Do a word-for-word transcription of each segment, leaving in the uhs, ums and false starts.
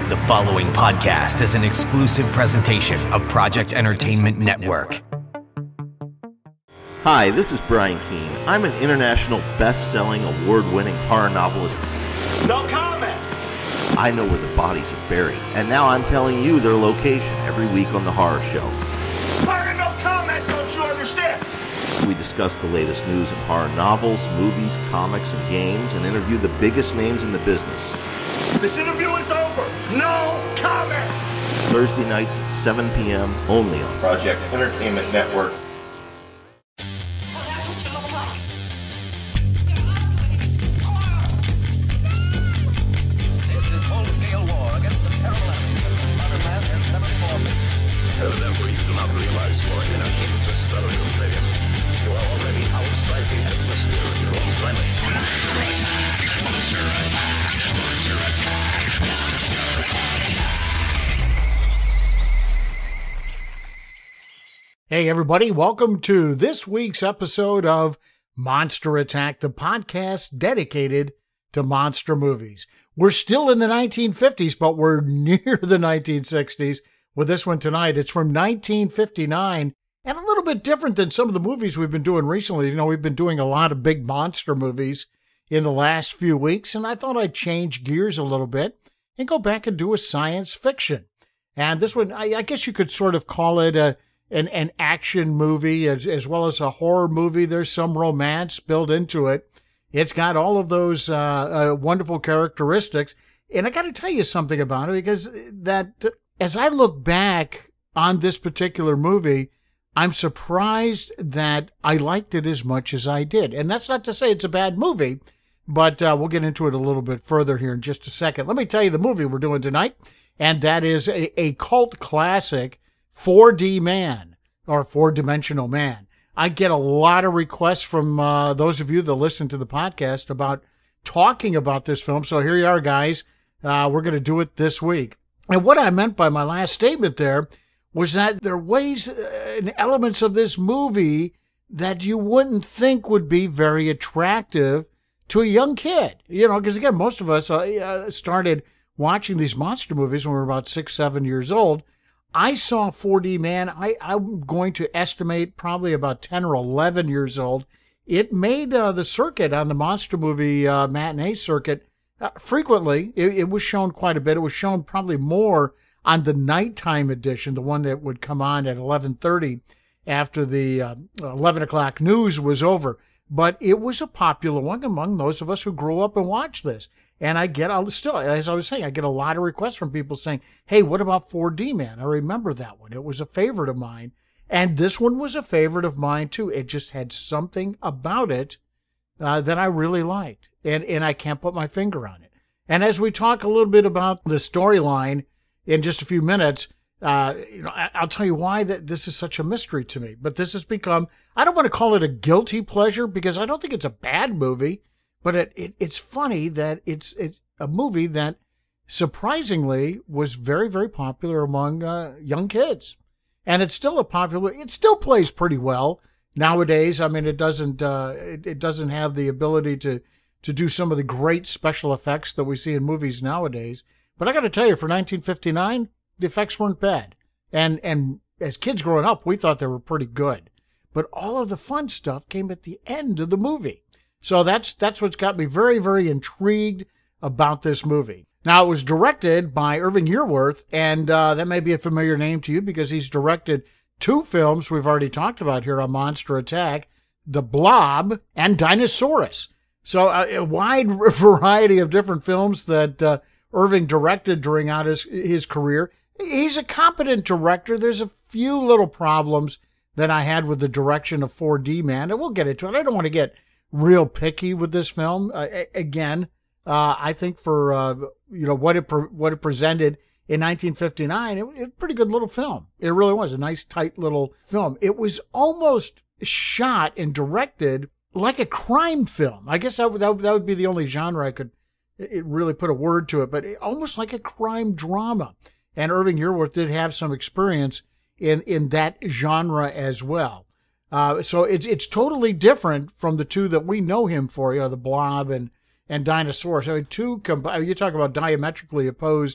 The following podcast is an exclusive presentation of Project Entertainment Network. Hi, this is Brian Keene. I'm an international best-selling, award-winning horror novelist. No comment! I know where the bodies are buried, and now I'm telling you their location every week on The Horror Show. Pardon, no comment, don't you understand? We discuss the latest news in horror novels, movies, comics, and games, and interview the biggest names in the business. This interview is over. No comment! Thursday nights at seven p.m. only on Project Entertainment Network. So that's what you look like. This is full-scale war against the terrible enemy that modern man has never before faced. Evidently, you do not realize you are in an interstellar conveyance. You are already outside the atmosphere of your own planet. Monster attack! Monster attack! Monster attack! Monster attack! Hey, everybody. Welcome to this week's episode of Monster Attack, the podcast dedicated to monster movies. We're still in the nineteen fifties, but we're near the nineteen sixties with this one tonight. It's from nineteen fifty-nine and a little bit different than some of the movies we've been doing recently. You know, we've been doing a lot of big monster movies in the last few weeks, and I thought I'd change gears a little bit and go back and do a science fiction. And this one, I, I guess you could sort of call it a an, an action movie as, as well as a horror movie. There's some romance built into it. It's got all of those uh, uh, wonderful characteristics. And I got to tell you something about it, because that as I look back on this particular movie, I'm surprised that I liked it as much as I did. And that's not to say it's a bad movie, but uh, we'll get into it a little bit further here in just a second. Let me tell you the movie we're doing tonight, and that is a, a cult classic, four D Man, or Four-Dimensional Man. I get a lot of requests from uh, those of you that listen to the podcast about talking about this film. So here you are, guys. Uh, we're going to do it this week. And what I meant by my last statement there was that there are ways and elements of this movie that you wouldn't think would be very attractive to a young kid. You know, because again, most of us uh, started watching these monster movies when we were about six, seven years old. I saw four D Man, I, I'm going to estimate probably about ten or eleven years old. It made uh, the circuit on the monster movie uh, matinee circuit uh, frequently. It, it was shown quite a bit. It was shown probably more on the nighttime edition, the one that would come on at eleven thirty after the uh, eleven o'clock news was over. But it was a popular one among those of us who grew up and watched this. And I get, I'll still, as I was saying, I get a lot of requests from people saying, hey, what about four D Man? I remember that one. It was a favorite of mine. And this one was a favorite of mine, too. It just had something about it uh, that I really liked. And, and I can't put my finger on it. And as we talk a little bit about the storyline in just a few minutes, uh, you know, I, I'll tell you why that this is such a mystery to me. But this has become, I don't want to call it a guilty pleasure, because I don't think it's a bad movie. But it, it it's funny that it's it's a movie that surprisingly was very, very popular among uh, young kids. And it's still a popular, it still plays pretty well nowadays. I mean, it doesn't uh, it, it doesn't have the ability to, to do some of the great special effects that we see in movies nowadays. But I got to tell you, for nineteen fifty-nine, the effects weren't bad. And, and as kids growing up, we thought they were pretty good. But all of the fun stuff came at the end of the movie. So that's that's what's got me very, very intrigued about this movie. Now, it was directed by Irving Yerworth, and uh, that may be a familiar name to you because he's directed two films we've already talked about here on Monster Attack, The Blob and Dinosaurus. So uh, a wide variety of different films that uh, Irving directed during out his, his career. He's a competent director. There's a few little problems that I had with the direction of four D Man, and we'll get into it. I don't want to get real picky with this film. Uh, again, uh, I think for uh, you know what it pre- what it presented in nineteen fifty-nine, it, it was a pretty good little film. It really was a nice, tight little film. It was almost shot and directed like a crime film. I guess that would, that would, that would be the only genre I could it really put a word to it, but it, almost like a crime drama. And Irving Yerworth did have some experience in, in that genre as well. Uh, so it's it's totally different from the two that we know him for, you know, The Blob and, and Dinosaurus. I mean, two, com- you talk about diametrically opposed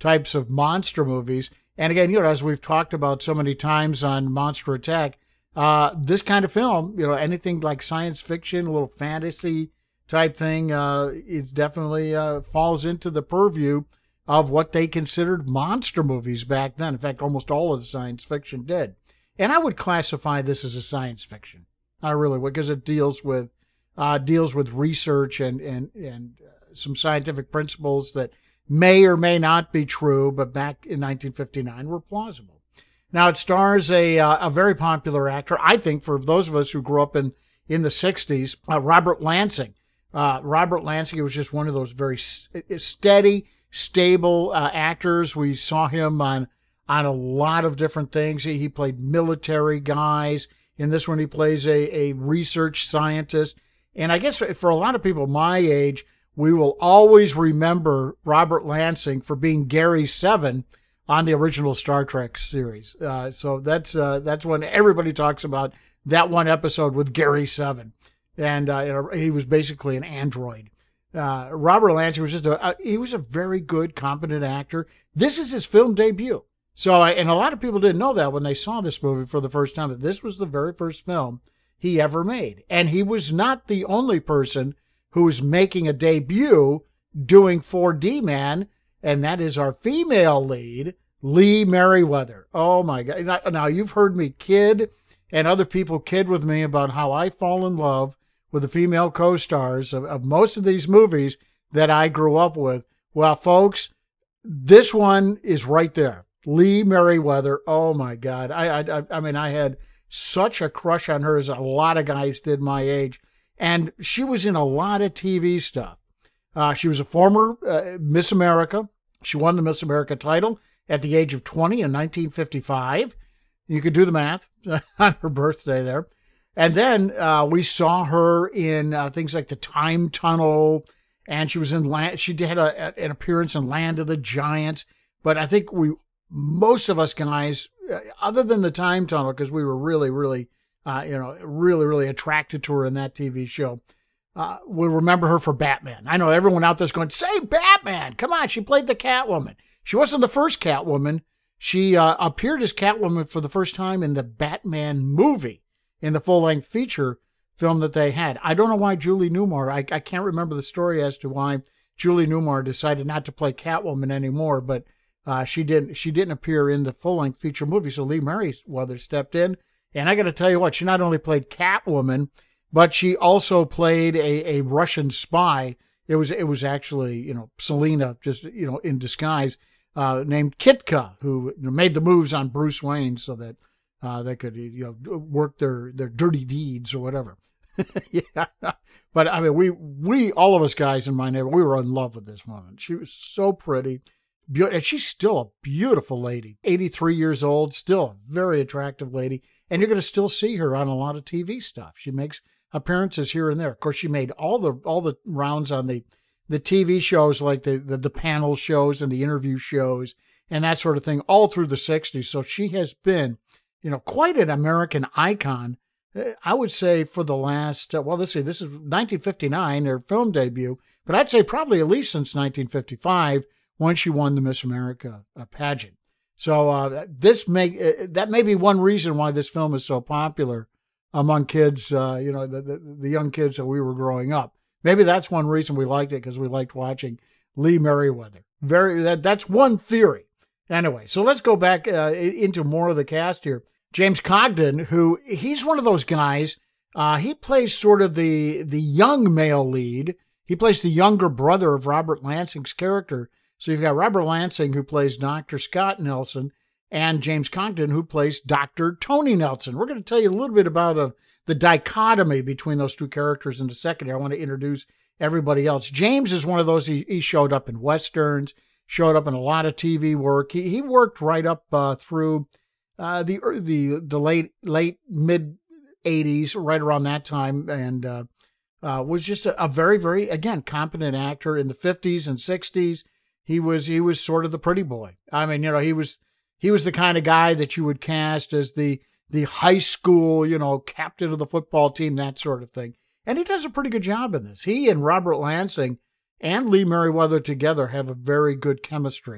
types of monster movies. And again, you know, as we've talked about so many times on Monster Attack, uh, this kind of film, you know, anything like science fiction, a little fantasy type thing, uh, it definitely uh, falls into the purview of what they considered monster movies back then. In fact, almost all of the science fiction did. And I would classify this as a science fiction. I really would, because it deals with uh, deals with research and and and uh, some scientific principles that may or may not be true, but back in nineteen fifty-nine were plausible. Now, it stars a uh, a very popular actor, I think, for those of us who grew up in, in the sixties, uh, Robert Lansing. Uh, Robert Lansing was just one of those very steady, stable uh, actors. We saw him on on a lot of different things. He, he played military guys. In this one, he plays a, a research scientist. And I guess for a lot of people my age, we will always remember Robert Lansing for being Gary Seven on the original Star Trek series. Uh, so that's uh, that's when everybody talks about that one episode with Gary Seven. And uh, he was basically an android. Uh, Robert Lansing was just a, uh, he was a very good, competent actor. This is his film debut. So, and a lot of people didn't know that when they saw this movie for the first time, that this was the very first film he ever made. And he was not the only person who was making a debut doing four D Man, and that is our female lead, Lee Meriwether. Oh my God. Now, you've heard me kid and other people kid with me about how I fall in love with the female co-stars of, of most of these movies that I grew up with. Well, folks, this one is right there. Lee Meriwether. Oh my God. I, I, I mean, I had such a crush on her, as a lot of guys did my age. And she was in a lot of T V stuff. Uh, she was a former uh, Miss America. She won the Miss America title at the age of twenty in nineteen fifty-five. You could do the math on her birthday there. And then uh, we saw her in uh, things like The Time Tunnel, and she was in Land. She had a, an appearance in Land of the Giants. But I think we, most of us guys, uh, other than The Time Tunnel, because we were really, really, uh, you know, really, really attracted to her in that T V show, uh, we remember her for Batman. I know everyone out there's going, say Batman. Come on, she played the Catwoman. She wasn't the first Catwoman. She uh, appeared as Catwoman for the first time in the Batman movie, in the full-length feature film that they had. I don't know why Julie Newmar, I, I can't remember the story as to why Julie Newmar decided not to play Catwoman anymore, but uh, she didn't she didn't appear in the full-length feature movie, so Lee Meriwether stepped in. And I got to tell you what, she not only played Catwoman, but she also played a, a Russian spy. It was it was actually, you know, Selena, just, you know, in disguise, uh, named Kitka, who made the moves on Bruce Wayne so that uh, they could, you know, work their, their dirty deeds or whatever. Yeah, but I mean, we we all of us guys in my neighborhood, we were in love with this woman. She was so pretty, beautiful, and she's still a beautiful lady. eighty-three years old, still a very attractive lady, and you're going to still see her on a lot of T V stuff. She makes appearances here and there. Of course, she made all the all the rounds on the the T V shows, like the, the the panel shows and the interview shows and that sort of thing, all through the sixties. So she has been, you know, quite an American icon, I would say, for the last, uh, well, let's see, this is nineteen fifty-nine, her film debut, but I'd say probably at least since nineteen fifty-five, when she won the Miss America uh, pageant. So uh, this may, uh, that may be one reason why this film is so popular among kids, uh, you know, the, the, the young kids that we were growing up. Maybe that's one reason we liked it, because we liked watching Lee Meriwether. Very, that, that's one theory. Anyway, so let's go back uh, into more of the cast here. James Cogden, who, he's one of those guys, uh, he plays sort of the the young male lead. He plays the younger brother of Robert Lansing's character. So you've got Robert Lansing, who plays Doctor Scott Nelson, and James Cogden, who plays Doctor Tony Nelson. We're going to tell you a little bit about uh, the dichotomy between those two characters in a second. I want to introduce everybody else. James is one of those, he, he showed up in Westerns, showed up in a lot of T V work. He, he worked right up uh, through uh, the the the late late mid eighties, right around that time, and uh, uh, was just a, a very very again competent actor. In the fifties and sixties, he was he was sort of the pretty boy. I mean, you know, he was he was the kind of guy that you would cast as the the high school, you know, captain of the football team, that sort of thing. And he does a pretty good job in this. He and Robert Lansing and Lee Meriwether together have a very good chemistry.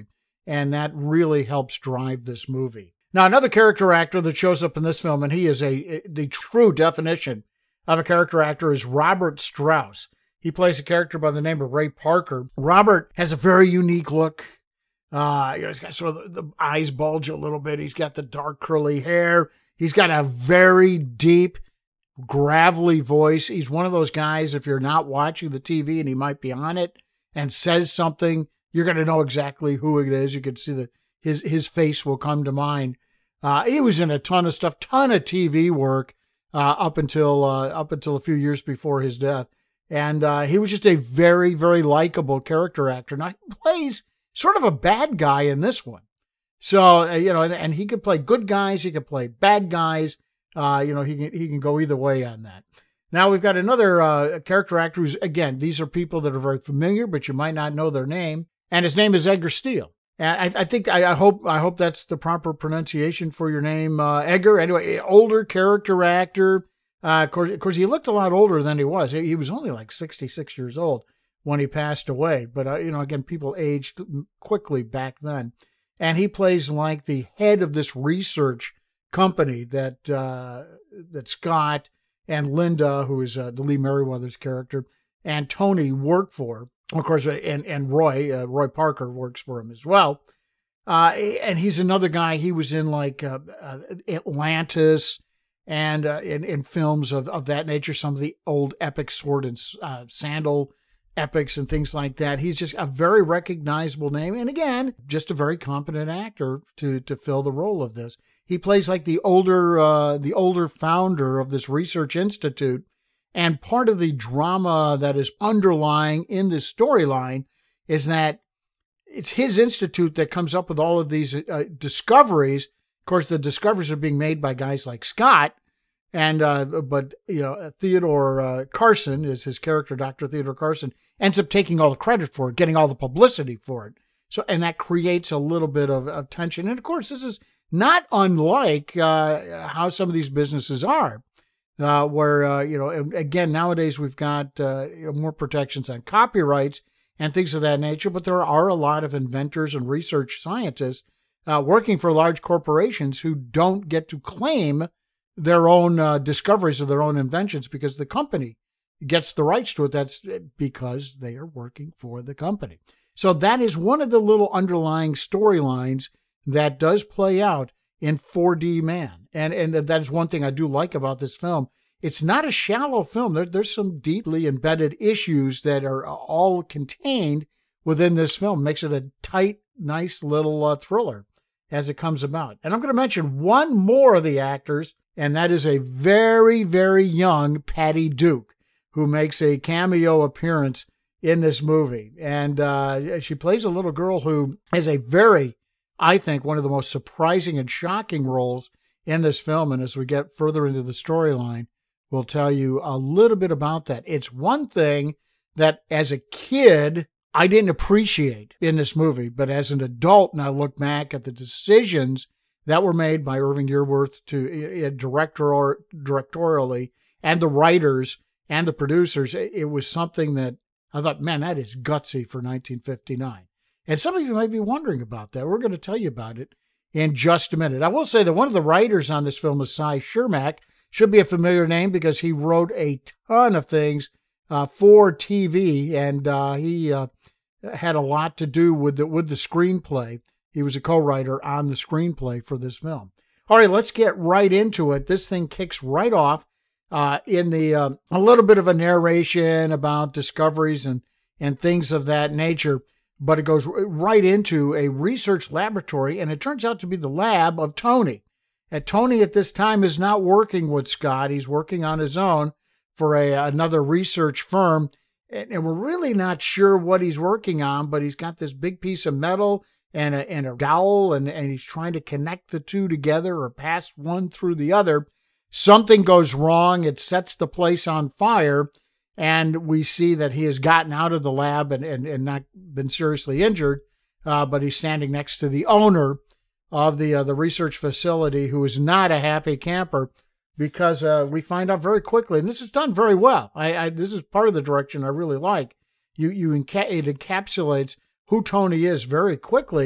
and that really helps drive this movie. Now, another character actor that shows up in this film, and he is a the true definition of a character actor, is Robert Strauss. He plays a character by the name of Ray Parker. Robert has a very unique look. Uh, you know, he's got sort of the, the eyes bulge a little bit. He's got the dark curly hair. He's got a very deep, gravelly voice. He's one of those guys, if you're not watching the T V and he might be on it and says something, you're going to know exactly who it is. You can see that his, his face will come to mind. Uh, he was in a ton of stuff, ton of T V work uh, up until uh, up until a few years before his death. And uh, he was just a very, very likable character actor. Now, he plays sort of a bad guy in this one. So, uh, you know, and, and he could play good guys. He could play bad guys. Uh, you know, he can, he can go either way on that. Now, we've got another uh, character actor who's, again, these are people that are very familiar, but you might not know their name. And his name is Edgar Steele. And I, I think, I, I hope I hope that's the proper pronunciation for your name, uh, Edgar. Anyway, older character actor. Uh, of course, of course, he looked a lot older than he was. He was only like sixty-six years old when he passed away. But, uh, you know, again, people aged quickly back then. And he plays like the head of this research company that uh, that Scott and Linda, who is uh, the Lee Merriweather's character, and Tony work for. Of course, and, and Roy, uh, Roy Parker works for him as well. Uh, and he's another guy. He was in like uh, uh, Atlantis and uh, in, in films of, of that nature, some of the old epic sword and uh, sandal epics and things like that. He's just a very recognizable name. And again, just a very competent actor to, to fill the role of this. He plays like the older, uh, the older founder of this research institute. And part of the drama that is underlying in this storyline is that it's his institute that comes up with all of these uh, discoveries. Of course, the discoveries are being made by guys like Scott, and uh, but you know Theodore uh, Carson is his character. Doctor Theodore Carson ends up taking all the credit for it, getting all the publicity for it. So, and that creates a little bit of, of tension. And of course, this is not unlike uh, how some of these businesses are. Uh, where, uh, you know, again, nowadays we've got uh, more protections on copyrights and things of that nature, but there are a lot of inventors and research scientists uh, working for large corporations who don't get to claim their own uh, discoveries or their own inventions because the company gets the rights to it. That's because they are working for the company. So that is one of the little underlying storylines that does play out in four D Man. And and that is one thing I do like about this film. It's not a shallow film. There, there's some deeply embedded issues that are all contained within this film. Makes it a tight, nice little uh, thriller as it comes about. And I'm going to mention one more of the actors, and that is a very, very young Patty Duke, who makes a cameo appearance in this movie. And uh, she plays a little girl who is a very, I think, one of the most surprising and shocking roles in this film. And as we get further into the storyline, we'll tell you a little bit about that. It's one thing that as a kid, I didn't appreciate in this movie, but as an adult, and I look back at the decisions that were made by Irving Yearworth to uh, director or directorially, and the writers and the producers, it was something that I thought, man, that is gutsy for nineteen fifty-nine. And some of you might be wondering about that. We're going to tell you about it in just a minute. I will say that one of the writers on this film is Cy Shermack. Should be a familiar name because he wrote a ton of things uh, for T V, and uh, he uh, had a lot to do with the, with the screenplay. He was a co-writer on the screenplay for this film. All right, let's get right into it. This thing kicks right off uh, in the uh, a little bit of a narration about discoveries and, and things of that nature. But it goes right into a research laboratory, and it turns out to be the lab of Tony. And Tony at this time is not working with Scott. He's working on his own for a another research firm, and, and we're really not sure what he's working on, but he's got this big piece of metal and a, and a dowel, and, and he's trying to connect the two together or pass one through the other. Something goes wrong. It sets the place on fire. And we see that he has gotten out of the lab and, and, and not been seriously injured, uh, but he's standing next to the owner of the uh, the research facility, who is not a happy camper, because uh, we find out very quickly, and this is done very well. I, I this is part of the direction I really like. You you enca- it encapsulates who Tony is very quickly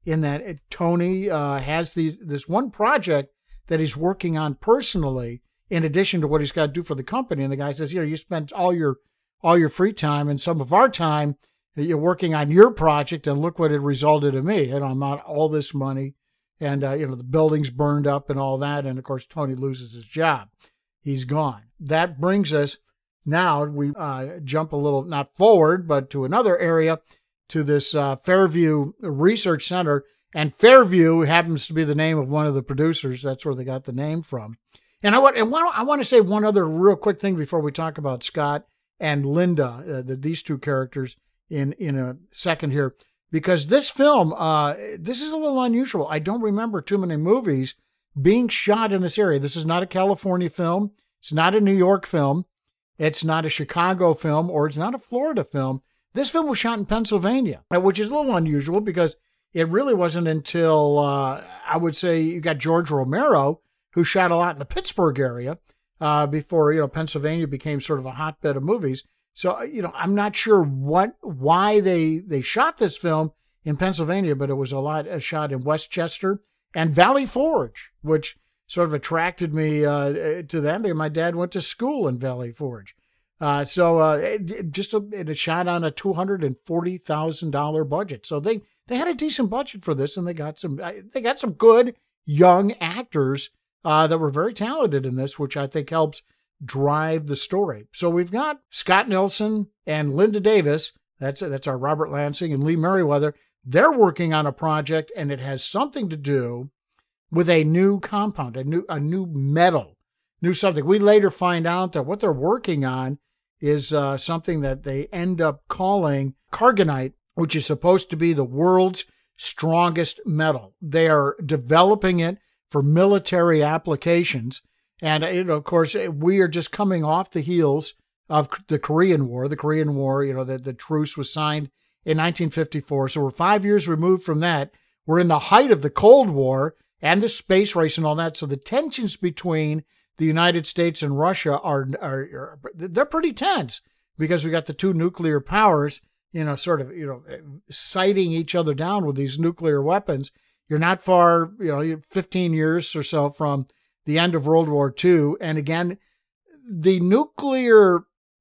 in that Tony uh, has these this one project that he's working on personally, in addition to what he's got to do for the company. And the guy says, you know, you spent all your all your free time and some of our time you're working on your project, and look what it resulted in me. And I'm out all this money, and uh, you know, the building's burned up and all that. And of course, Tony loses his job. He's gone. That brings us now, we uh, jump a little, not forward, but to another area, to this uh, Fairview Research Center. And Fairview happens to be the name of one of the producers. That's where they got the name from. And I want, and I want to say one other real quick thing before we talk about Scott and Linda, uh, the, these two characters, in, in a second here. Because this film, uh, this is a little unusual. I don't remember too many movies being shot in this area. This is not a California film. It's not a New York film. It's not a Chicago film, or it's not a Florida film. This film was shot in Pennsylvania, which is a little unusual because it really wasn't until, uh, I would say, you got George Romero, who shot a lot in the Pittsburgh area, uh, before, you know, Pennsylvania became sort of a hotbed of movies. So, you know, I'm not sure what, why they, they shot this film in Pennsylvania, but it was a lot uh, shot in Westchester and Valley Forge, which sort of attracted me uh, to them because my dad went to school in Valley Forge. Uh, so uh, it, just a, it shot on a two hundred forty thousand dollars budget. So they, they had a decent budget for this, and they got some they got some good young actors uh, that were very talented in this, which I think helps drive the story. So we've got Scott Nelson and Linda Davis. That's that's our Robert Lansing and Lee Merriweather. They're working on a project, and it has something to do with a new compound, a new a new metal, new something. We later find out that what they're working on is uh, something that they end up calling Cargonite, which is supposed to be the world's strongest metal. They are developing it for military applications. And, you know, of course, we are just coming off the heels of the Korean War. The Korean War, you know, the, the truce was signed in nineteen fifty-four. So we're five years removed from that. We're in the height of the Cold War and the space race and all that. So the tensions between the United States and Russia are, are, are they're pretty tense because we got the two nuclear powers, you know, sort of, you know, sighting each other down with these nuclear weapons. You're not far, you know, fifteen years or so from the end of World War Two. And again, the nuclear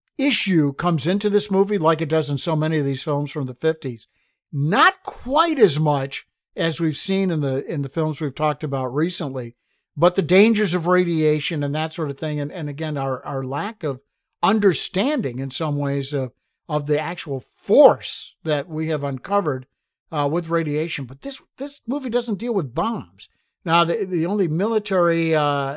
issue comes into this movie like it does in so many of these films from the fifties. Not quite as much as we've seen in the in the films we've talked about recently, but the dangers of radiation and that sort of thing, and, and again, our, our lack of understanding in some ways of, of the actual force that we have uncovered uh, with radiation. But this this movie doesn't deal with bombs. Now, the, the only military uh,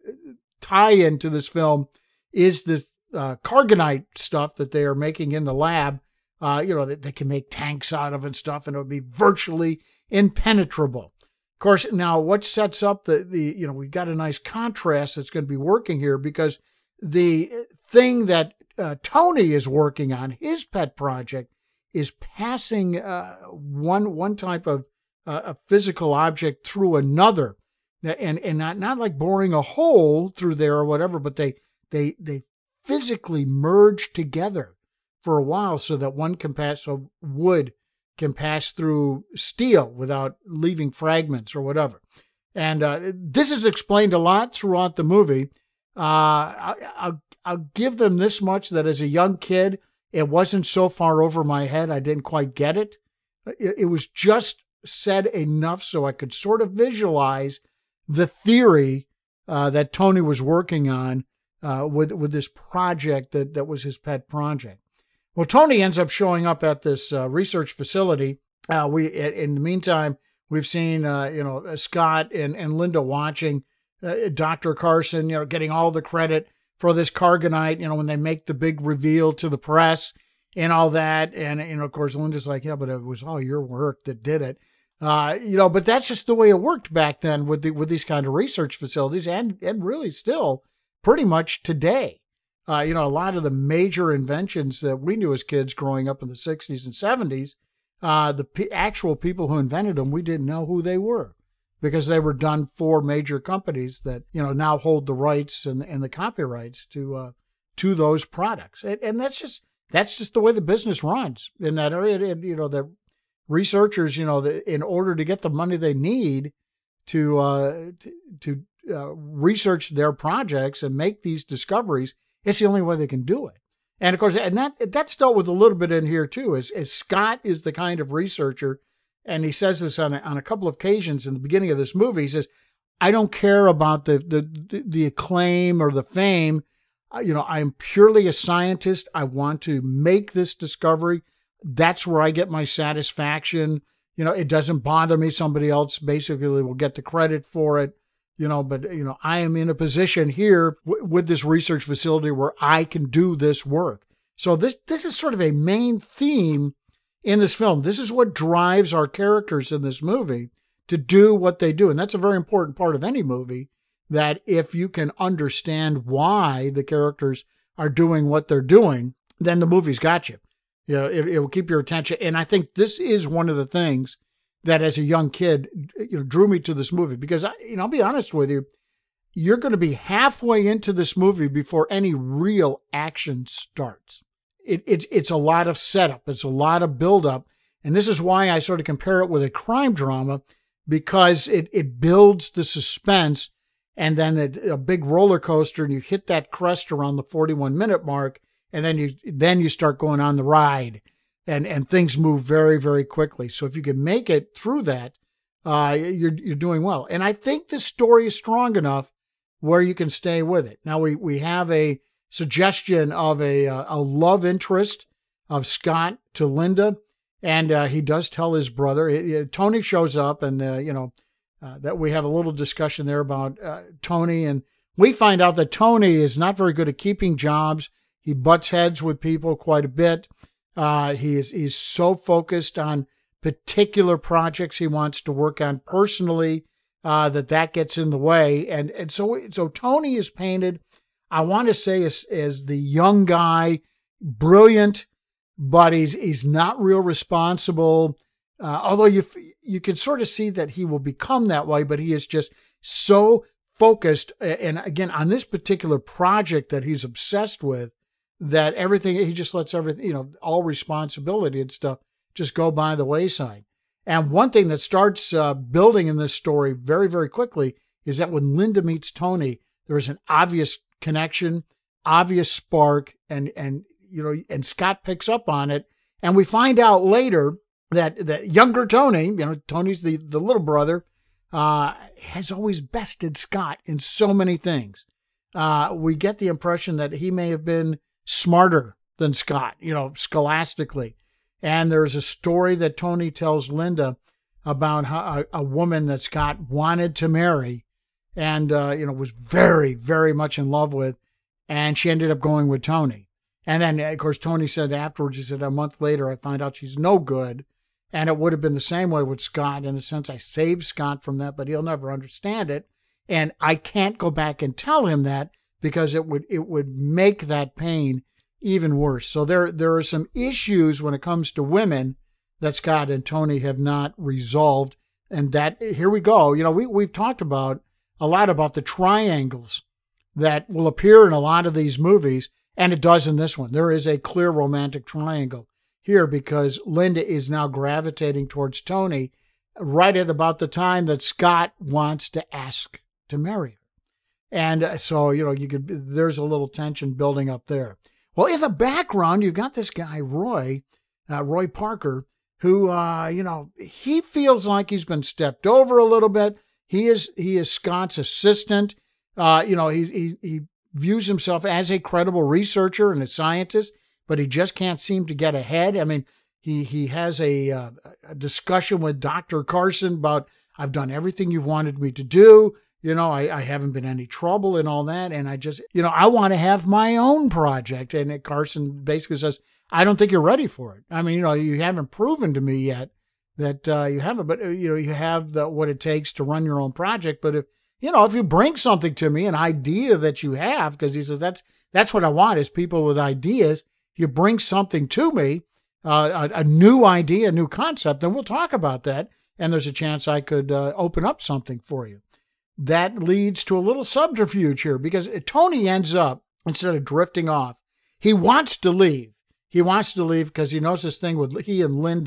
tie-in to this film is this uh, Cargonite stuff that they are making in the lab. Uh, you know, that they can make tanks out of and stuff, and it would be virtually impenetrable. Of course, now what sets up the, the you know, we've got a nice contrast that's going to be working here, because the thing that uh, Tony is working on, his pet project, is passing uh, one one type of uh, a physical object through another, and and not not like boring a hole through there or whatever, but they they they physically merge together for a while so that one can pass, so wood can pass through steel without leaving fragments or whatever. And uh, this is explained a lot throughout the movie. Uh, I, I'll, I'll give them this much, that as a young kid, it wasn't so far over my head I didn't quite get it. It, it was just said enough so I could sort of visualize the theory uh, that Tony was working on uh, with, with this project that, that was his pet project. Well, Tony ends up showing up at this uh, research facility. Uh, we, in the meantime, we've seen, uh, you know, Scott and, and Linda watching uh, Doctor Carson, you know, getting all the credit for this Cargonite, you know, when they make the big reveal to the press and all that. And, you know, of course, Linda's like, yeah, but it was all your work that did it. Uh, you know, but that's just the way it worked back then with the, with these kind of research facilities, and, and really still pretty much today. Uh, you know, a lot of the major inventions that we knew as kids growing up in the sixties and seventies, uh, the p- actual people who invented them, we didn't know who they were, because they were done for major companies that, you know, now hold the rights and, and the copyrights to uh, to those products. And, and that's just that's just the way the business runs in that area. And, you know, that researchers, you know, the, in order to get the money they need to uh, to, to uh, research their projects and make these discoveries, it's the only way they can do it. And of course, and that that's dealt with a little bit in here too. Is, is Scott is the kind of researcher, and he says this on a, on a couple of occasions in the beginning of this movie. He says, "I don't care about the the the acclaim or the fame. Uh, you know, I'm purely a scientist. I want to make this discovery. That's where I get my satisfaction. You know, it doesn't bother me. Somebody else basically will get the credit for it. You know, but, you know, I am in a position here w- with this research facility where I can do this work." So this, this is sort of a main theme in this film. This is what drives our characters in this movie to do what they do. And that's a very important part of any movie, that if you can understand why the characters are doing what they're doing, then the movie's got you. You know, it, it will keep your attention. And I think this is one of the things that as a young kid, you know, drew me to this movie, because I, you know, I'll be honest with you, you're going to be halfway into this movie before any real action starts. It, it's, it's a lot of setup. It's a lot of buildup. And this is why I sort of compare it with a crime drama, because it, it builds the suspense, and then a, a big roller coaster, and you hit that crest around the forty-one minute mark. And then you, then you start going on the ride. And, and things move very, very quickly. So if you can make it through that, uh, you're, you're doing well. And I think the story is strong enough where you can stay with it. Now we, we have a suggestion of a, a love interest of Scott to Linda. And, uh, he does tell his brother, it, it, Tony shows up, and, uh, you know, uh, that we have a little discussion there about, uh, Tony. And we find out that Tony is not very good at keeping jobs. He butts heads with people quite a bit. Uh, he is, he's so focused on particular projects he wants to work on personally, uh, that that gets in the way. And, and so, so Tony is painted, I want to say, as, as the young guy, brilliant, but he's, he's not real responsible. Uh, although you, you can sort of see that he will become that way, but he is just so focused. And again, on this particular project that he's obsessed with, that everything, he just lets everything, you know, all responsibility and stuff just go by the wayside. And one thing that starts uh, building in this story very, very quickly is that when Linda meets Tony, there is an obvious connection, obvious spark, and, and, you know, and Scott picks up on it. And we find out later that, that younger Tony, you know, Tony's the, the little brother, uh, has always bested Scott in so many things. Uh, we get the impression that he may have been smarter than Scott, you know, scholastically. And there's a story that Tony tells Linda about how a, a woman that Scott wanted to marry and, uh, you know, was very, very much in love with. And she ended up going with Tony. And then, of course, Tony said afterwards, he said, a month later, I find out she's no good. And it would have been the same way with Scott. In a sense, I saved Scott from that, but he'll never understand it. And I can't go back and tell him that, because it would it would make that pain even worse. So there there are some issues when it comes to women that Scott and Tony have not resolved. And that, here we go. You know, we, we've talked about a lot about the triangles that will appear in a lot of these movies, and it does in this one. There is a clear romantic triangle here, because Linda is now gravitating towards Tony right at about the time that Scott wants to ask to marry her. And so, you know, you could, there's a little tension building up there. Well, in the background, you've got this guy, Roy, uh, Roy Parker, who, uh, you know, he feels like he's been stepped over a little bit. He is, he is Scott's assistant. Uh, you know, he, he, he views himself as a credible researcher and a scientist, but he just can't seem to get ahead. I mean, he, he has a, uh, a discussion with Doctor Carson about, I've done everything you've wanted me to do. You know, I, I haven't been in any trouble and all that. And I just, you know, I want to have my own project. And Carson basically says, I don't think you're ready for it. I mean, you know, you haven't proven to me yet that uh, you haven't, but, uh, you know, you have the, what it takes to run your own project. But if, you know, if you bring something to me, an idea that you have, because he says, that's, that's what I want is people with ideas. You bring something to me, uh, a, a new idea, a new concept, then we'll talk about that. And there's a chance I could uh, open up something for you. That leads to a little subterfuge here, because Tony ends up, instead of drifting off, he wants to leave. He wants to leave because he knows this thing with he and Linda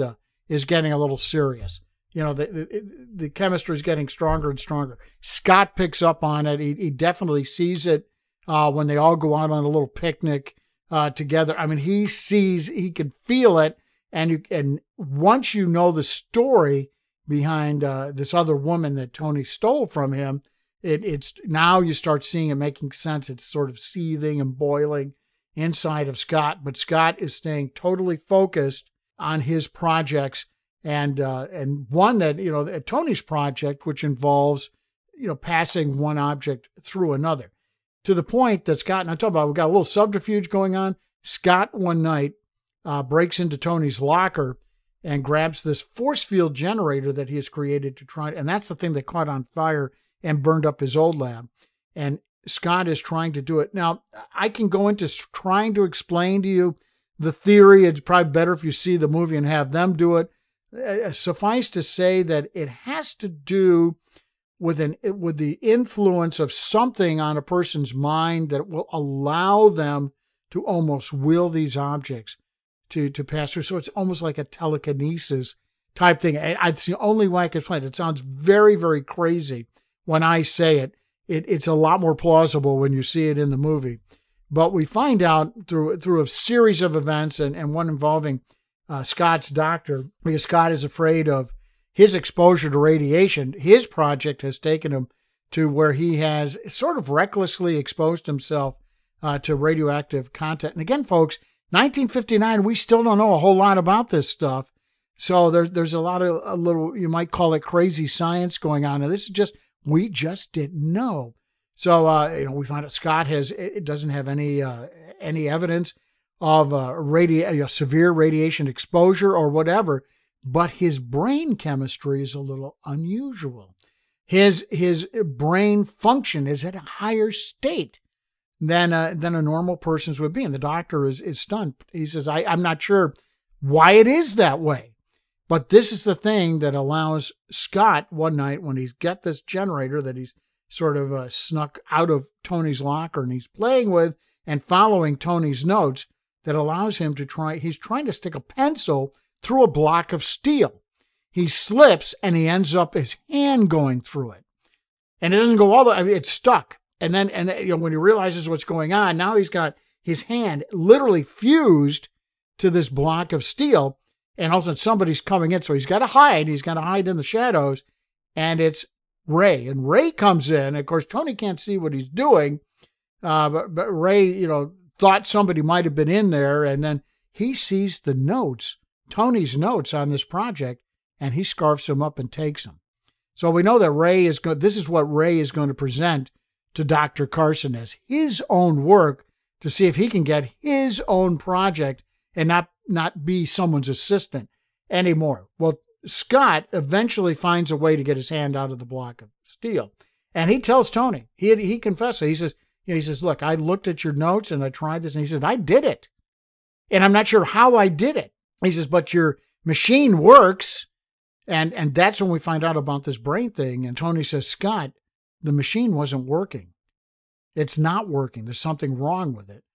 is getting a little serious. You know, the, the, the chemistry is getting stronger and stronger. Scott picks up on it. He, he definitely sees it uh, when they all go out on a little picnic uh, together. I mean, he sees, he can feel it. And you, and once you know the story behind uh, this other woman that Tony stole from him, it, it's now you start seeing it making sense. It's sort of seething and boiling inside of Scott. But Scott is staying totally focused on his projects. And uh, and one that, you know, Tony's project, which involves, you know, passing one object through another. To the point that Scott, and I'm talking about, we've got a little subterfuge going on. Scott one night uh, breaks into Tony's locker and grabs this force field generator that he has created to try, and that's the thing that caught on fire and burned up his old lab. And Scott is trying to do it. Now, I can go into trying to explain to you the theory. It's probably better if you see the movie and have them do it. Uh, suffice to say that it has to do with an with the influence of something on a person's mind that will allow them to almost will these objects to, to pass through. So it's almost like a telekinesis type thing. I, it's the only way I can explain it. It sounds very, very crazy when I say it. it. It's a lot more plausible when you see it in the movie. But we find out through through a series of events, and, and one involving Uh, Scott's doctor, because Scott is afraid of his exposure to radiation. His project has taken him to where he has sort of recklessly exposed himself uh, to radioactive content. And again, folks, nineteen fifty-nine, we still don't know a whole lot about this stuff. So there, there's a lot of a little, you might call it crazy science going on. And this is just, we just didn't know. So, uh, you know, we find out Scott has, it doesn't have any, uh, any evidence of uh, radi- you know, severe radiation exposure or whatever, but his brain chemistry is a little unusual. His his brain function is at a higher state than a, than a normal person's would be, and the doctor is, is stunned. He says, I, I'm not sure why it is that way, but this is the thing that allows Scott one night when he's got this generator that he's sort of uh, snuck out of Tony's locker and he's playing with and following Tony's notes, that allows him to try, he's trying to stick a pencil through a block of steel. He slips and he ends up his hand going through it. And it doesn't go all the way, I mean, it's stuck. And then, and you know, when he realizes what's going on, now he's got his hand literally fused to this block of steel. And all of a sudden somebody's coming in. So he's got to hide. He's got to hide in the shadows. And it's Ray. And Ray comes in. Of course, Tony can't see what he's doing. Uh, but, but Ray, you know, thought somebody might have been in there, and then he sees the notes, Tony's notes on this project, and he scarfs them up and takes them. So we know that Ray is going, this is what Ray is going to present to Doctor Carson as his own work to see if he can get his own project and not, not be someone's assistant anymore. Well, Scott eventually finds a way to get his hand out of the block of steel. And he tells Tony, he, he confesses, he says, You know, he says, look, I looked at your notes and I tried this. And he says, I did it. And I'm not sure how I did it. He says, but your machine works. And, and that's when we find out about this brain thing. And Tony says, Scott, the machine wasn't working. It's not working. There's something wrong with it.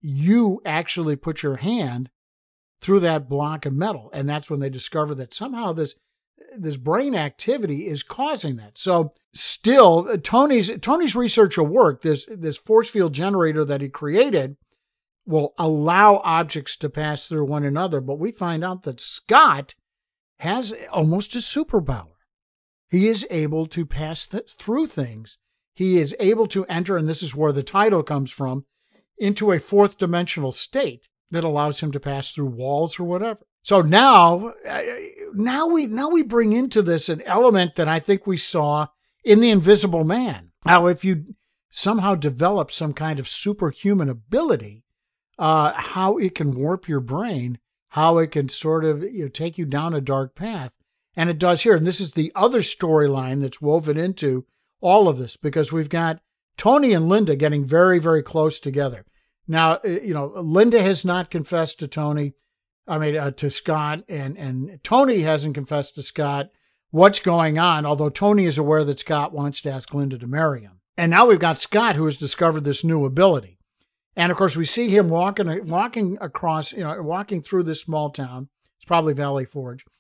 You actually put your hand through that block of metal. And that's when they discover that somehow this this brain activity is causing that. So still, Tony's Tony's research will work. This this force field generator that he created will allow objects to pass through one another. But we find out that Scott has almost a superpower. He is able to pass th- through things. He is able to enter, and this is where the title comes from, into a fourth dimensional state that allows him to pass through walls or whatever. So now, now we now we bring into this an element that I think we saw in The Invisible Man. How if you somehow develop some kind of superhuman ability, uh, how it can warp your brain, how it can sort of you know, take you down a dark path. And it does here. And this is the other storyline that's woven into all of this, because we've got Tony and Linda getting very, very close together. Now, you know, Linda has not confessed to Tony, I mean, uh, to Scott, and, and Tony hasn't confessed to Scott what's going on, although Tony is aware that Scott wants to ask Linda to marry him. And now we've got Scott, who has discovered this new ability. And of course, we see him walking, walking across, you know, walking through this small town. It's probably Valley Forge.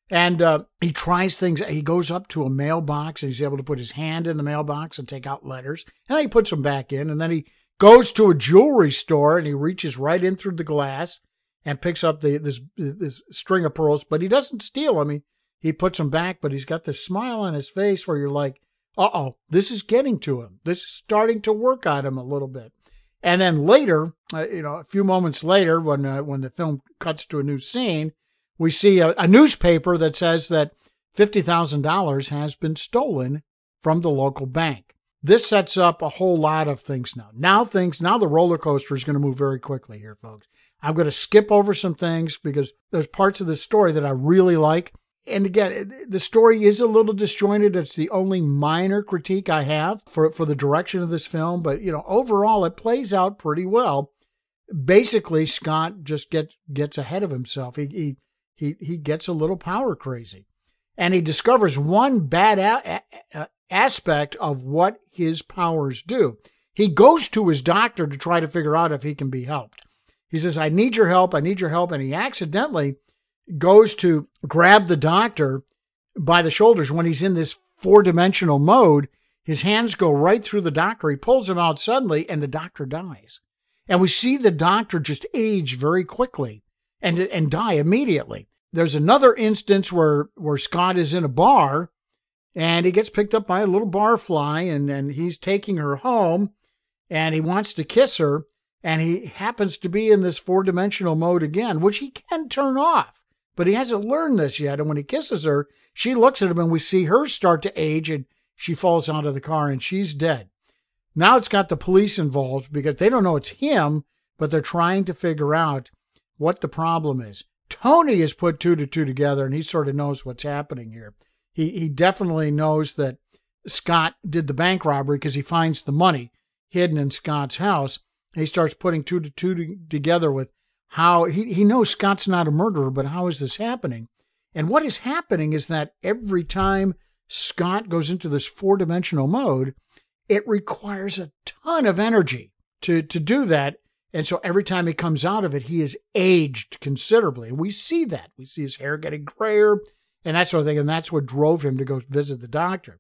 And uh, he tries things. He goes up to a mailbox and he's able to put his hand in the mailbox and take out letters. And then he puts them back in. And then he goes to a jewelry store and he reaches right in through the glass and picks up the this this string of pearls. But he doesn't steal them. He, he puts them back, but he's got this smile on his face where you're like, uh-oh, this is getting to him. This is starting to work on him a little bit. And then later, uh, you know, a few moments later, when uh, when the film cuts to a new scene, we see a, a newspaper that says that fifty thousand dollars has been stolen from the local bank. This sets up a whole lot of things now. Now things, now the roller coaster is going to move very quickly here, folks. I'm going to skip over some things because there's parts of this story that I really like. And again, the story is a little disjointed. It's the only minor critique I have for, for the direction of this film. But, you know, overall, it plays out pretty well. Basically, Scott just gets gets ahead of himself. He he he, he gets a little power crazy. And he discovers one bad a- a- aspect of what his powers do. He goes to his doctor to try to figure out if he can be helped. He says, I need your help. I need your help. And he accidentally goes to grab the doctor by the shoulders. When he's in this four-dimensional mode, his hands go right through the doctor. He pulls him out suddenly, and the doctor dies. And we see the doctor just age very quickly and, and die immediately. There's another instance where, where Scott is in a bar, and he gets picked up by a little barfly, and, and he's taking her home, and he wants to kiss her, and he happens to be in this four-dimensional mode again, which he can turn off. But he hasn't learned this yet. And when he kisses her, she looks at him and we see her start to age and she falls out of the car and she's dead. Now it's got the police involved because they don't know it's him, but they're trying to figure out what the problem is. Tony has put two to two together and he sort of knows what's happening here. He, he definitely knows that Scott did the bank robbery because he finds the money hidden in Scott's house. He starts putting two to two to, together with how he, he knows Scott's not a murderer, but how is this happening? And what is happening is that every time Scott goes into this four-dimensional mode, it requires a ton of energy to, to do that. And so every time he comes out of it, he is aged considerably. And we see that. We see his hair getting grayer and that sort of thing. And that's what drove him to go visit the doctor.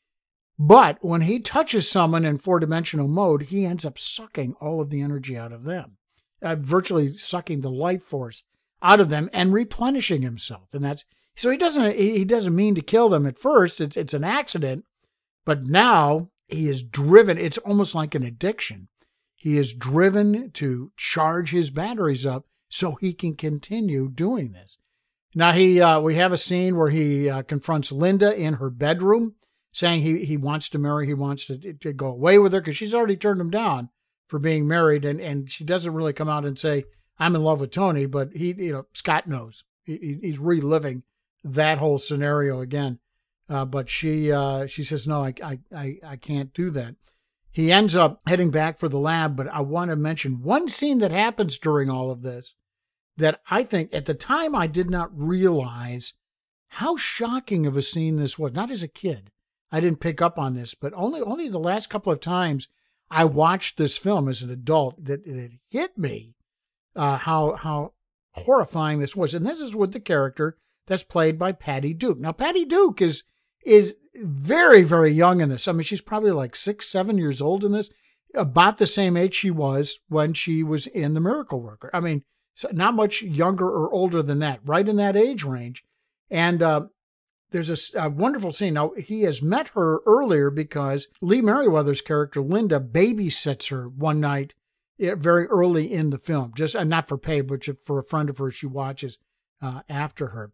But when he touches someone in four-dimensional mode, he ends up sucking all of the energy out of them. Uh, virtually sucking the life force out of them and replenishing himself. And that's, so he doesn't, he doesn't mean to kill them at first. It's, it's an accident, but now he is driven. It's almost like an addiction. He is driven to charge his batteries up so he can continue doing this. Now he, uh, we have a scene where he uh, confronts Linda in her bedroom saying he, he wants to marry, he wants to, to go away with her because she's already turned him down for being married, and, and she doesn't really come out and say, I'm in love with Tony, but he, you know, Scott knows. He, he's reliving that whole scenario again. Uh, but she uh, she says, no, I, I, I, I can't do that. He ends up heading back for the lab, but I want to mention one scene that happens during all of this that I think at the time I did not realize how shocking of a scene this was. Not as a kid. I didn't pick up on this, but only only the last couple of times I watched this film as an adult that it hit me uh, how how horrifying this was. And this is with the character that's played by Patty Duke. Now, Patty Duke is is very, very young in this. I mean, she's probably like six, seven years old in this, about the same age she was when she was in The Miracle Worker. I mean, so not much younger or older than that, right in that age range. And uh, there's a, a wonderful scene. Now, he has met her earlier because Lee Merriweather's character, Linda, babysits her one night very early in the film, just uh, not for pay, but for a friend of hers she watches uh, after her.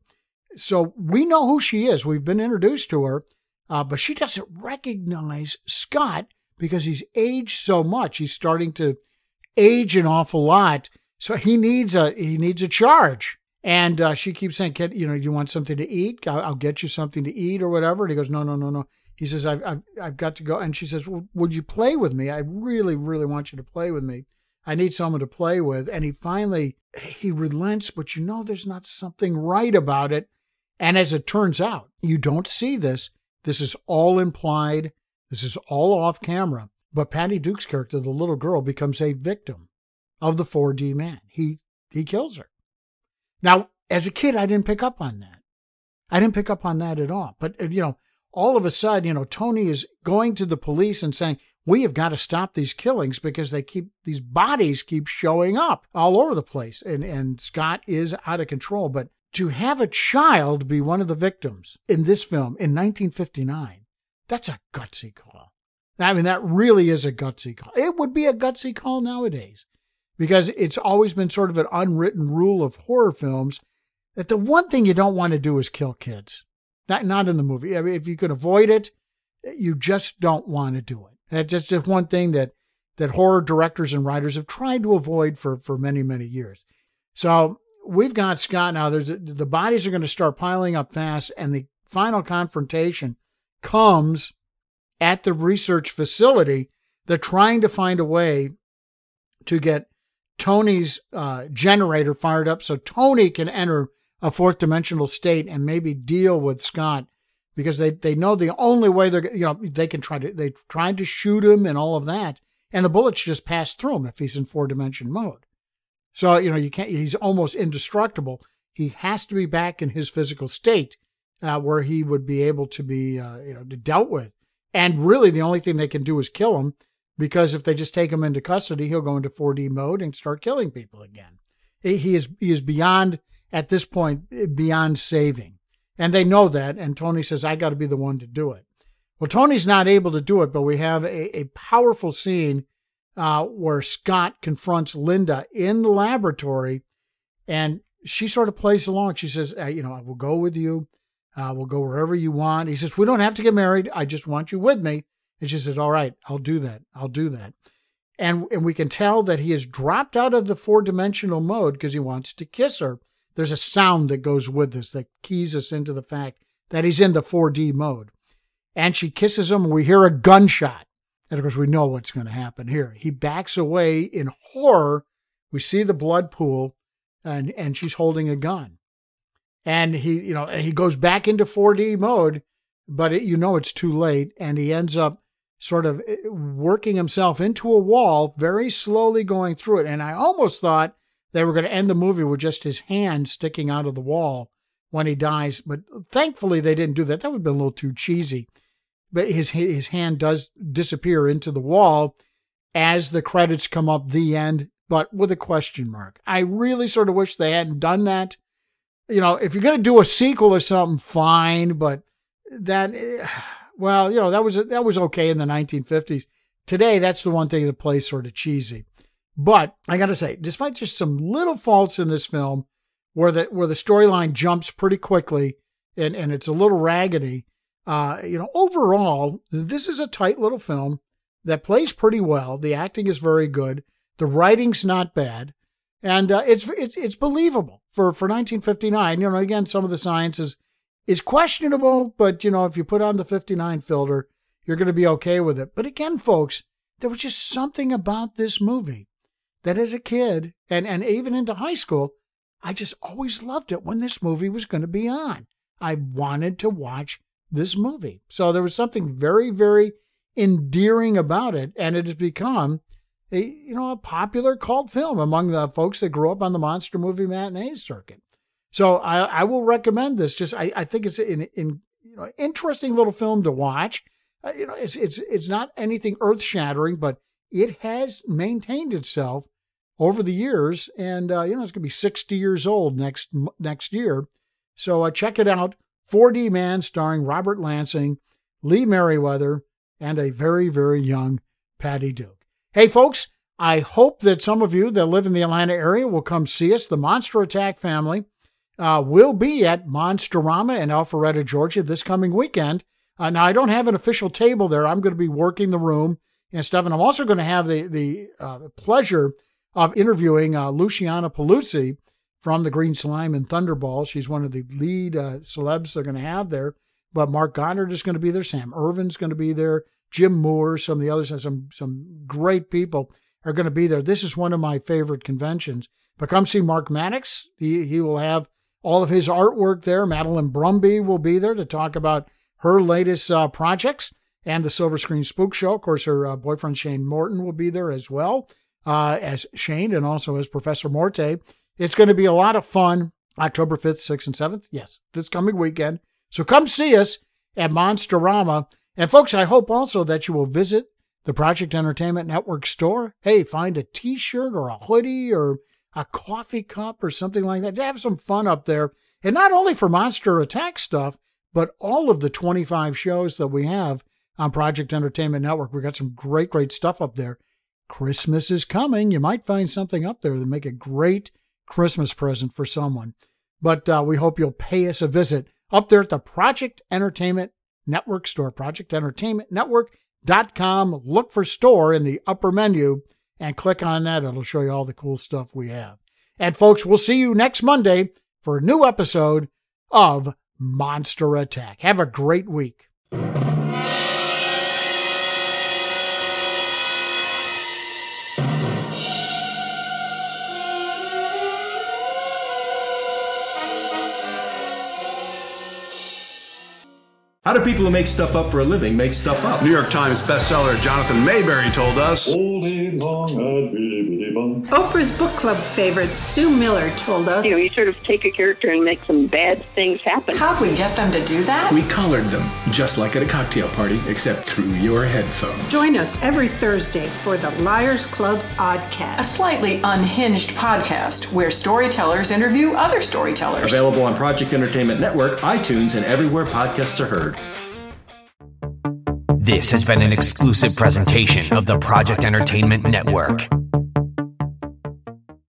So we know who she is. We've been introduced to her, uh, but she doesn't recognize Scott because he's aged so much. He's starting to age an awful lot. So he needs a he needs a charge. And uh, she keeps saying, you know, do you want something to eat? I'll, I'll get you something to eat or whatever. And he goes, no, no, no, no. He says, I've, I've, I've got to go. And she says, well, would you play with me? I really, really want you to play with me. I need someone to play with. And he finally, he relents, but you know there's not something right about it. And as it turns out, you don't see this. This is all implied. This is all off camera. But Patty Duke's character, the little girl, becomes a victim of the four D man. He he kills her. Now, as a kid, I didn't pick up on that. I didn't pick up on that at all. But, you know, all of a sudden, you know, Tony is going to the police and saying, we have got to stop these killings because they keep, these bodies keep showing up all over the place. And, and Scott is out of control. But to have a child be one of the victims in this film in nineteen fifty-nine, that's a gutsy call. I mean, that really is a gutsy call. It would be a gutsy call nowadays because it's always been sort of an unwritten rule of horror films that the one thing you don't want to do is kill kids. Not, not in the movie. I mean, if you can avoid it, you just don't want to do it. That's just one thing that, that horror directors and writers have tried to avoid for, for many, many years. So we've got Scott now. There's the bodies are going to start piling up fast, and the final confrontation comes at the research facility. They're trying to find a way to get Tony's uh, generator fired up so Tony can enter a fourth dimensional state and maybe deal with Scott, because they, they know the only way they're, you know, they can try to, they tried to shoot him and all of that, and the bullets just pass through him if he's in four dimension mode. So, you know, you can't, he's almost indestructible. He has to be back in his physical state uh, where he would be able to be, uh, you know, dealt with. And really the only thing they can do is kill him, because if they just take him into custody, he'll go into four D mode and start killing people again. He, he is, he is beyond, at this point, beyond saving. And they know that. And Tony says, I got to be the one to do it. Well, Tony's not able to do it, but we have a, a powerful scene uh, where Scott confronts Linda in the laboratory, and she sort of plays along. She says, uh, you know, I will go with you. Uh, we'll go wherever you want. He says, we don't have to get married. I just want you with me. And she says, all right, I'll do that. I'll do that. And, and we can tell that he has dropped out of the four-dimensional mode because he wants to kiss her. There's a sound that goes with this that keys us into the fact that he's in the four D mode. And she kisses him, and we hear a gunshot. And of course, we know what's going to happen here. He backs away in horror. We see the blood pool, and, and she's holding a gun. And he, you know, he goes back into four D mode, but it, you know it's too late, and he ends up sort of working himself into a wall, very slowly going through it. And I almost thought they were going to end the movie with just his hand sticking out of the wall when he dies. But thankfully, they didn't do that. That would have been a little too cheesy. But his his hand does disappear into the wall as the credits come up, the end, but with a question mark. I really sort of wish they hadn't done that. You know, if you're going to do a sequel or something, fine. But that, well, you know, that was that was okay in the nineteen fifties. Today, that's the one thing that plays sort of cheesy. But I got to say, despite just some little faults in this film, where the where the storyline jumps pretty quickly and, and it's a little raggedy, uh, you know, overall, this is a tight little film that plays pretty well. The acting is very good. The writing's not bad, and uh, it's it's it's believable for for nineteen fifty-nine. You know, again, some of the science is is questionable, but you know, if you put on the fifty-nine filter, you're going to be okay with it. But again, folks, there was just something about this movie that as a kid and, and even into high school, I just always loved it when this movie was going to be on. I wanted to watch this movie. So there was something very, very endearing about it, and it has become a, you know, a popular cult film among the folks that grew up on the monster movie matinee circuit. So I, I will recommend this. Just I, I think it's an in, you know, interesting little film to watch. Uh, you know, it's it's it's not anything earth-shattering, but it has maintained itself over the years, and uh, you know, it's going to be sixty years old next next year. So uh, check it out. four D Man, starring Robert Lansing, Lee Merriweather, and a very, very young Patty Duke. Hey, folks, I hope that some of you that live in the Atlanta area will come see us. The Monster Attack family uh, will be at Monsterama in Alpharetta, Georgia this coming weekend. Uh, now, I don't have an official table there. I'm going to be working the room and stuff, and I'm also going to have the, the uh, pleasure of interviewing uh, Luciana Paluzzi from the Green Slime and Thunderball. She's one of the lead uh, celebs they're going to have there. But Mark Goddard is going to be there. Sam Irvin's going to be there. Jim Moore, some of the others, some some great people are going to be there. This is one of my favorite conventions. But come see Mark Maddox. He, he will have all of his artwork there. Madeline Brumby will be there to talk about her latest uh, projects and the Silver Screen Spook Show. Of course, her uh, boyfriend Shane Morton will be there as well. Uh, as Shane and also as Professor Morte. It's going to be a lot of fun. October fifth, sixth, and seventh. Yes, this coming weekend. So come see us at Monsterama. And folks, I hope also that you will visit the Project Entertainment Network store. Hey, find a t-shirt or a hoodie or a coffee cup or something like that. To have some fun up there. And not only for Monster Attack stuff, but all of the twenty-five shows that we have on Project Entertainment Network. We got some great, great stuff up there. Christmas is coming. You might find something up there that make a great Christmas present for someone. But uh, we hope you'll pay us a visit up there at the Project Entertainment Network store, project entertainment network dot com. Look for store in the upper menu and click on that. It'll show you all the cool stuff we have. And folks, we'll see you next Monday for a new episode of Monster Attack. Have a great week. How do people who make stuff up for a living make stuff up? New York Times bestseller Jonathan Mayberry told us. Oprah's book club favorite Sue Miller told us. You know, you sort of take a character and make some bad things happen. How'd we get them to do that? We collared them, just like at a cocktail party, except through your headphones. Join us every Thursday for the Liars Club Oddcast. A slightly unhinged podcast where storytellers interview other storytellers. Available on Project Entertainment Network, iTunes, and everywhere podcasts are heard. This has been an exclusive presentation of the Project Entertainment Network.